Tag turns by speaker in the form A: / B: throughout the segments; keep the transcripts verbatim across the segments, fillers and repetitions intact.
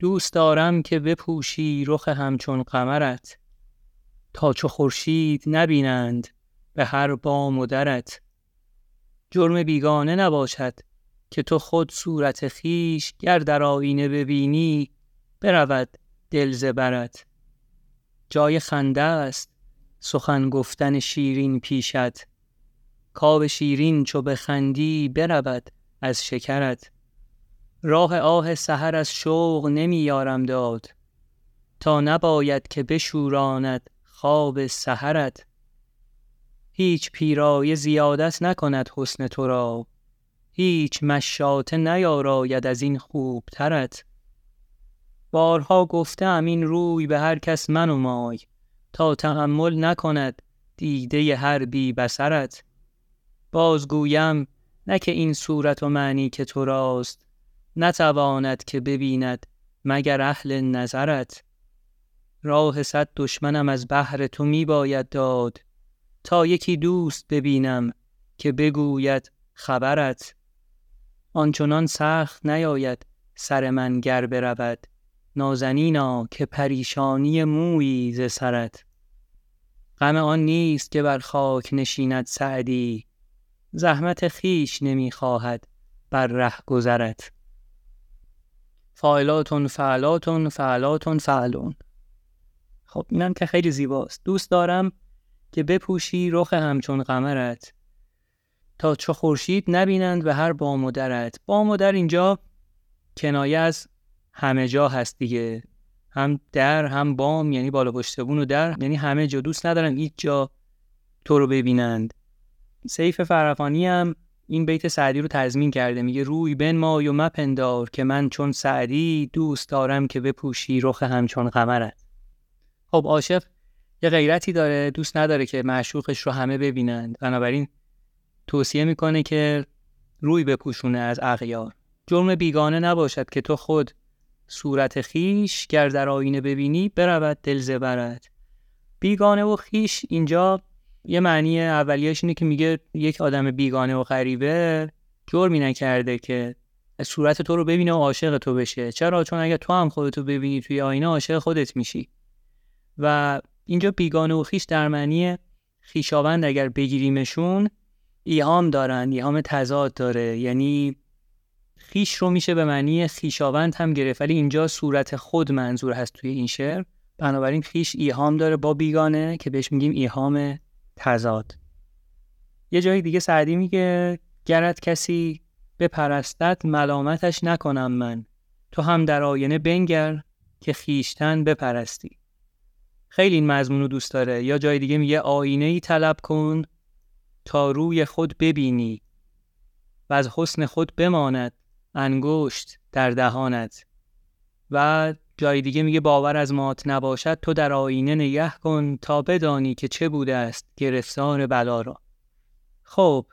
A: دوست دارم که بپوشی رخ همچون قمرت، تا چو خورشید نبینند به هر بام و درت. جرم بیگانه نباشد که تو خود صورت خیش، گر در آینه ببینی برود دل ز برت. جای خنده است سخن گفتن شیرین پیشت، کآب شیرین چو بخندی برود از شکرت. راه آه سحر از شوق نمی یارم داد، تا نباید که بشوراند خواب سحرت. هیچ پیرایه زیادت نکند حسن تو را، هیچ مشاطه نیاراید از این خوب ترت. بارها گفتم این روی به هر کس منمای، تا تحمل نکند دیده هر بی بصرت. بازگویم نه که این صورت و معنی که تو راست، نتواند که ببیند مگر اهل نظرت. راه صد دشمنم از بهر تو می باید داد، تا یکی دوست ببینم که بگوید خبرت. آنچنان سخت نیاید سر من گر برود، نازنینا که پریشانی مویی ز سرت. غم آن نیست که بر خاک نشیند سعدی، زحمت خیش نمی خواهد بر ره گذرت. فاعلاتون فعلاتون فعلاتون فعلون. خب اینم که خیلی زیباست. دوست دارم که بپوشی رخ همچون قمرت، تا چو خورشید نبینند به هر بام و درت. بام و در اینجا کنایه از همه جا هست دیگه، هم در هم بام، یعنی بالا پشت بون و در، یعنی همه جا. دوست ندارم هیچ جا تو رو ببینند. سیف فرقانی هم این بیت سعدی رو تضمین کرده، میگه روی بنمای و مپندار که من چون سعدی، دوست دارم که بپوشی رخ همچون قمرت. خب عاشق یه غیرتی داره، دوست نداره که معشوقش رو همه ببینند، بنابراین توصیه میکنه که روی بپوشونه از اغیار. جرم بیگانه نباشد که تو خود صورت خیش، گر در آینه ببینی برود دل ز برت. بیگانه و خیش اینجا یه معنی اولیش اینه که میگه یک آدم بیگانه و غریبه جرمی نکرده که صورت تو رو ببینه و عاشق تو بشه. چرا؟ چون اگه تو هم خودتو ببینی توی آینه عاشق خودت میشی. و اینجا بیگانه و خیش در معنی خیشاوند اگر بگیریمشون ایهام دارن، ایهام تضاد داره، یعنی خیش رو میشه به معنی خیشاوند هم گرفت، ولی اینجا صورت خود منظور هست توی این شعر. بنابراین خیش ایهام داره با بیگانه که بهش میگیم ایهام تضاد. یه جای دیگه سعدی میگه گرت کسی بپرستد ملامتش نکنم من، تو هم در آینه بنگر که خیشتن بپرستی. خیلی این مضمون رو دوست داره. یا جای دیگه میگه آینه‌ای طلب کن تا روی خود ببینی، و از حسن خود بماند انگشت در دهانت. و جای دیگه میگه باور از مات نباشد تو در آینه نگه کن، تا بدانی که چه بوده است گرفتار بلا را. خب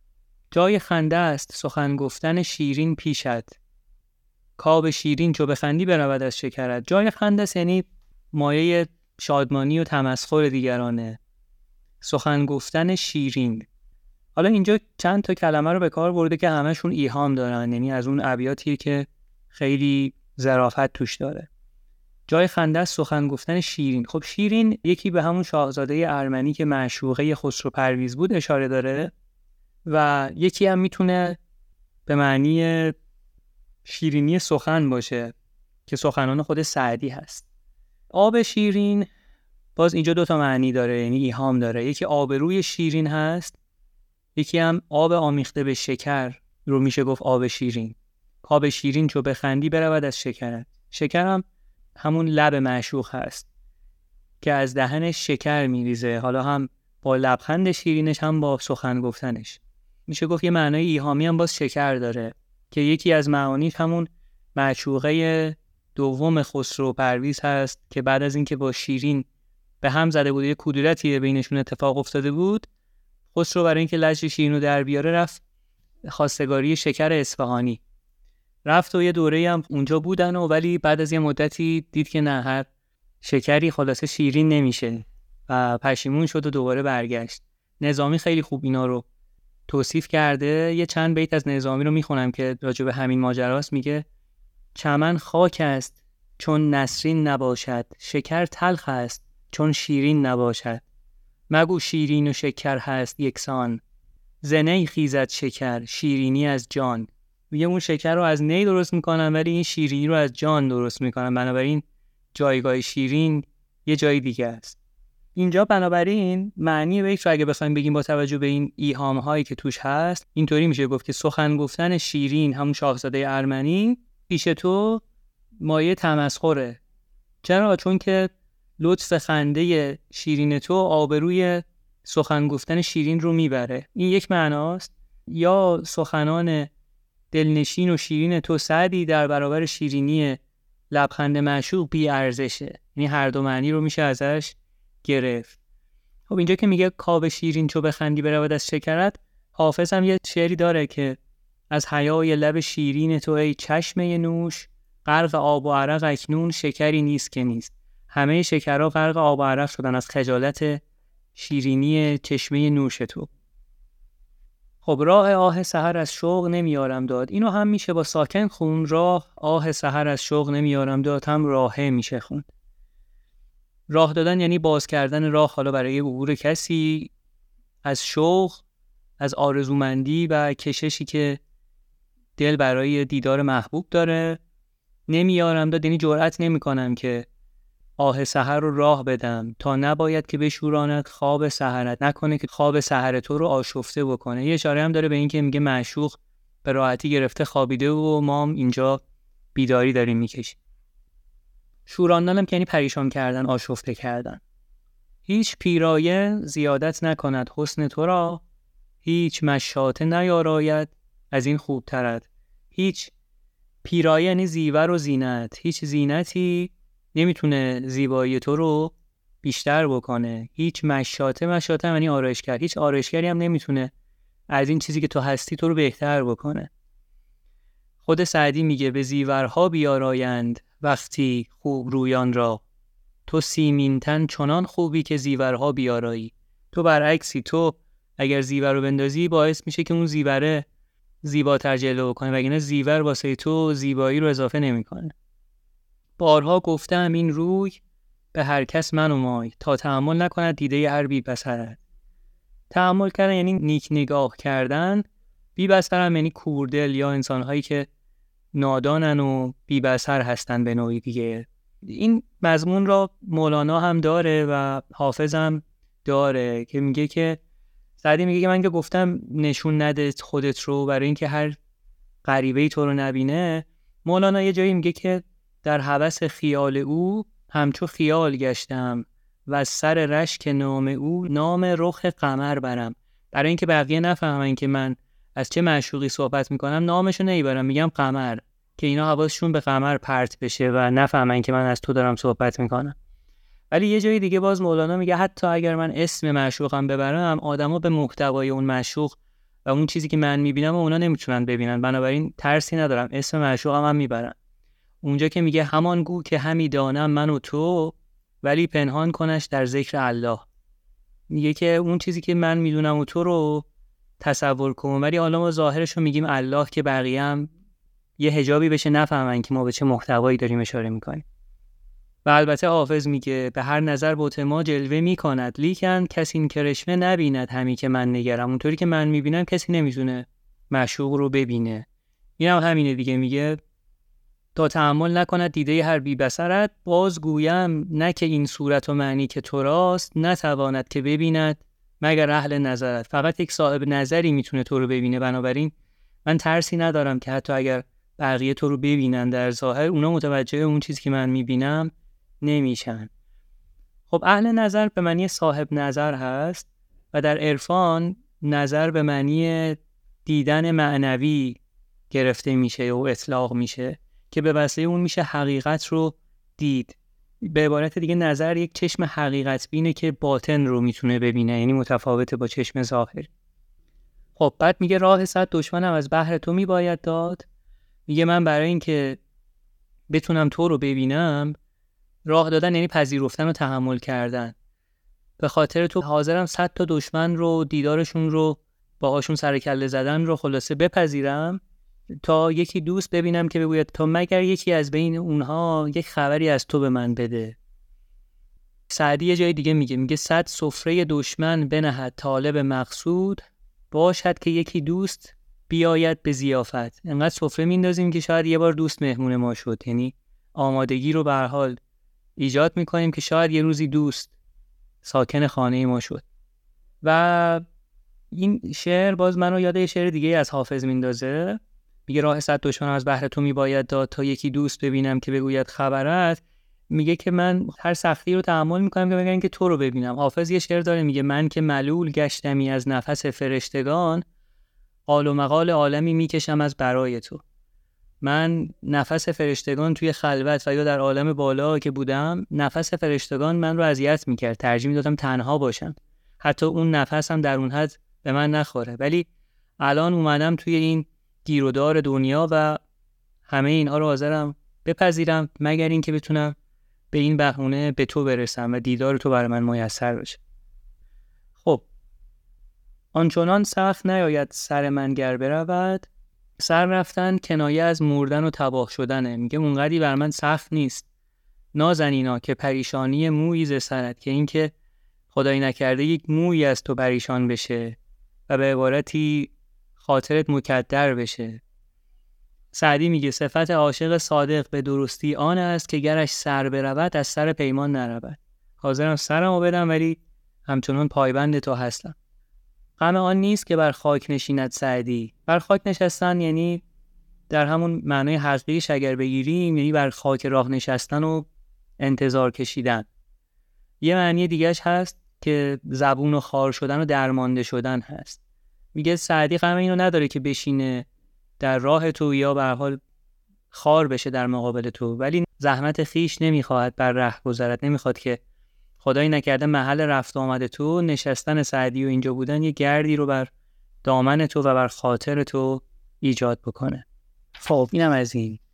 A: جای خنده است سخن گفتن شیرین پیشت، کآب شیرین چو بخندی برود از شکرت. جای خنده است یعنی مایه شادمانی و تمسخر دیگرانه. سخن گفتن شیرین، حالا اینجا چند تا کلمه رو به کار برده که همشون ایهام دارن، یعنی از اون ابیاتیه که خیلی ظرافت توش داره. جای خنده است سخن گفتن شیرین. خب شیرین یکی به همون شاهزاده ارمنی که معشوقه خسرو پرویز بود اشاره داره، و یکی هم میتونه به معنی شیرینی سخن باشه که سخنان خود سعدی هست. آب شیرین باز اینجا دو تا معنی داره، یعنی ایهام داره. یکی آبروی شیرین هست، یکی هم آب آمیخته به شکر رو میشه گفت آب شیرین. آب شیرین چو بخندی برود از شکرت. شکر هم همون لب معشوق هست که از دهنش شکر میریزه، حالا هم با لبخند شیرینش هم با سخن گفتنش. میشه گفت یه معنای ایهامی هم باز شکر داره که یکی از معانیش همون معشوقه دوم خسرو پرویز هست که بعد از اینکه با شیرین به هم زده بود، یه کدورتی بینشون اتفاق افتاده بود، خسرو برای اینکه لجن شیرین رو در بیاره رفت خواستگاری شکر اصفهانی. رفت و یه دوره هم اونجا بودن و ولی بعد از یه مدتی دید که نه، هر شکری خلاصه شیرین نمیشه و پشیمون شد و دوباره برگشت. نظامی خیلی خوب اینا رو توصیف کرده. یه چند بیت از نظامی رو میخونم که راجع به همین ماجراست. میگه چمن خاک است چون نسرین نباشد، شکر تلخ است چون شیرین نباشد. مگو شیرین و شکر هست یکسان، ز نی خیزد شکر شیرینی از جان. میگه اون شکر رو از نی درست میکنن ولی این شیرینی رو از جان درست میکنن، بنابراین جایگاه شیرین یه جای دیگه است. اینجا بنابراین معنی بیت رو اگه بخوایم بگیم با توجه به این ایهام هایی که توش هست، اینطوری میشه گفت که سخن گفتن شیرین، همون شاهزاده ارمنی، پیش تو مایه تمسخره. چرا؟ چون که لطف خنده شیرین تو آبروی سخن گفتن شیرین رو میبره. این یک معناست. یا سخنان دلنشین و شیرین تو سعدی در برابر شیرینی لبخند معشوق بی ارزشه. یعنی هر دو معنی رو میشه ازش گرفت. خب اینجا که میگه کاو شیرین چو بخندی برود از شکرت، حافظ هم یه شعری داره که از حیای لب شیرین تو ای چشمه نوش، غرق آب و عرق اکنون شکری نیست که نیست. همه شکرها غرق آب و عرق شدن از خجالت شیرینی چشمه نوش تو. خب راه آه سحر از شوق نمیارم داد، اینو هم میشه با ساکن خون. راه آه سحر از شوق نمیارم داد هم راهه میشه خون. راه دادن یعنی باز کردن راه، حالا برای عبور کسی از شوق، از آرزومندی و کششی که دل برای دیدار محبوب داره. نمیارم داد یعنی جرأت نمی کنم که آه سحر رو راه بدم، تا نباید که بشوراند خواب سحرت، نکنه که خواب سحر تو رو آشفته بکنه. یه اشاره هم داره به این که میگه معشوق به راحتی گرفته خوابیده و ما هم اینجا بیداری داریم میکشیم. شوراندن هم که یعنی پریشان کردن، آشفته کردن. هیچ پیرایه زیادت نکند حسن تو را، هیچ مشاطه نیاراید از این خوب ترد. هیچ پیرایه یعنی زیور و زینت، هیچ زینتی نمیتونه زیبایی تو رو بیشتر بکنه. هیچ مشاطه، مشاطه یعنی آرایشگر، هیچ آرایشگری هم نمیتونه از این چیزی که تو هستی تو رو بهتر بکنه. خود سعدی میگه به زیورها بیارایند وقتی خوب رویان را، تو سیمین تن چنان خوبی که زیورها بیارایی. تو برعکسی، تو اگر زیور رو بندازی باعث میشه که اون زیوره زیباتر جلوه کنه، وگرنه زیور واسه تو زیبایی رو اضافه نمیکنه. بارها گفتم این روی به هر کس من و مای، تا تحمل نکند دیده هر بی بصرت. تحمل کردن یعنی نیک نگاه کردن، بی بصر هم یعنی کوردل یا انسان‌هایی که نادانن و بی بصر هستن به نوعی دیگه. این مضمون را مولانا هم داره و حافظ هم داره که میگه که سعدی میگه که من که گفتم نشون نده خودت رو برای اینکه هر غریبه‌ای تو رو نبینه. مولانا یه جایی میگه که در هوس خیال او همچو خیال گشتم و از سر رشک نام او نام رخ قمر برم. برای اینکه بقیه نفهمن که من از چه معشوقی صحبت میکنم نامشو نمیبرم، میگم قمر، که اینا حواسشون به قمر پرت بشه و نفهمن که من از تو دارم صحبت میکنم. ولی یه جای دیگه باز مولانا میگه حتی اگر من اسم معشوقم ببرم، آدما به محتوای اون معشوق و اون چیزی که من میبینم و اونا نمیتونن ببینن، بنابراین ترسی ندارم اسم معشوقم هم میبرم. اونجا که میگه همان گو که همی دانم من و تو، ولی پنهان کنش در ذکر الله. میگه که اون چیزی که من میدونم و تو رو تصور کن، ولی حالا ما ظاهرش رو میگیم الله که بقیه هم یه حجابی بشه نفهمن که ما به چه محتوایی داریم اشاره میکنیم. و البته حافظ میگه به هر نظر بت ما جلوه میکند، لیکن کسی این کرشمه نبیند همی که من نگرم. اونطوری که من میبینم کسی نمیتونه معشوق رو ببینه. این هم همینه دیگه، میگه تا تحمل نکند دیده هر بی بصرت، باز گویم نه که این صورت و معنی که تو راست، نتواند که ببیند مگر اهل نظرت. فقط یک صاحب نظری میتونه تو رو ببینه، بنابراین من ترسی ندارم که حتی اگر بقیه تو رو ببینن در ظاهر، اونا متوجه اون چیزی که من میبینم نمیشن. خب اهل نظر به معنی صاحب نظر هست و در عرفان نظر به معنی دیدن معنوی گرفته میشه و اطلاق میشه که به واسطه اون میشه حقیقت رو دید. به عبارت دیگه نظر یک چشم حقیقت بینه که باطن رو میتونه ببینه، یعنی متفاوته با چشم ظاهر. خب بعد میگه راه صد دشمنم از بحر تو میباید داد. میگه من برای اینکه بتونم تو رو ببینم، راه دادن یعنی پذیرفتن و تحمل کردن. به خاطر تو حاضرم صد تا دشمن رو، دیدارشون رو، باهاشون سر کله زدن رو خلاصه بپذیرم، تا یکی دوست ببینم که بگوید تا مگر یکی از بین اونها یک خبری از تو به من بده. سعدی یه جای دیگه میگه میگه صد سفره دشمن بنهد طالب مقصود، باشد که یکی دوست بیاید به ضیافت. انقدر سفره میندازیم که شاید یه بار دوست مهمون ما شد، یعنی آمادگی رو به هر حال ایجاد میکنیم که شاید یه روزی دوست ساکن خانه ما شد. و این شعر باز منو یاد یه شعر دیگه از حافظ میندازه. میگه راه صد دشمن از بهر تو میباید داد، تا یکی دوست ببینم که بگوید خبرت. میگه که من هر سختی رو تحمل میکنم که بگن که تو رو ببینم. حافظ یه شعر داره میگه من که ملول گشتمی از نفس فرشتگان، قال و مقال عالمی میکشم از برای تو. من نفس فرشتگان توی خلوت و یا در عالم بالا که بودم، نفس فرشتگان من رو اذیت میکرد، ترجیح میدادم تنها باشم، حتی اون نفس هم در اون حد به من نخوره. ولی الان اومدم توی این گیرودار دنیا و همه اینها رو حاضرم بپذیرم مگر این که بتونم به این بهونه به تو برسم و دیدار تو برای من میسر بشه. خب آنچنان سخت نیاید سر من گر برود، سر رفتن کنایه از مردن و تباه شدنه. میگه اونقدی بر من سخت نیست نازنینا که پریشانی مویی ز سرت، که این که خدای نکرده یک مویی از تو پریشان بشه و به عبارتی خاطرت مکدر بشه. سعدی میگه صفت عاشق صادق به درستی آن است که گرش سر برود از سر پیمان نرود. حاضرم سرمو بدم ولی همچنان پایبند تو هستم. غم آن نیست که بر خاک نشیند سعدی. بر خاک نشستن یعنی در همون معنای حقیقیش اگر بگیریم یعنی بر خاک راه نشستن و انتظار کشیدن. یه معنی دیگهش هست که زبون و خار شدن و درمانده شدن هست. میگه سعدی غم اینو نداره که بشینه در راه تو یا به هر حال خار بشه در مقابل تو، ولی زحمت خیش نمیخواد بر ره گذرت، نمیخواد که خدایی نکرده محل رفت آمد تو نشستن سعدی و اینجا بودن یه گردی رو بر دامن تو و بر خاطر تو ایجاد بکنه. خب اینم از این.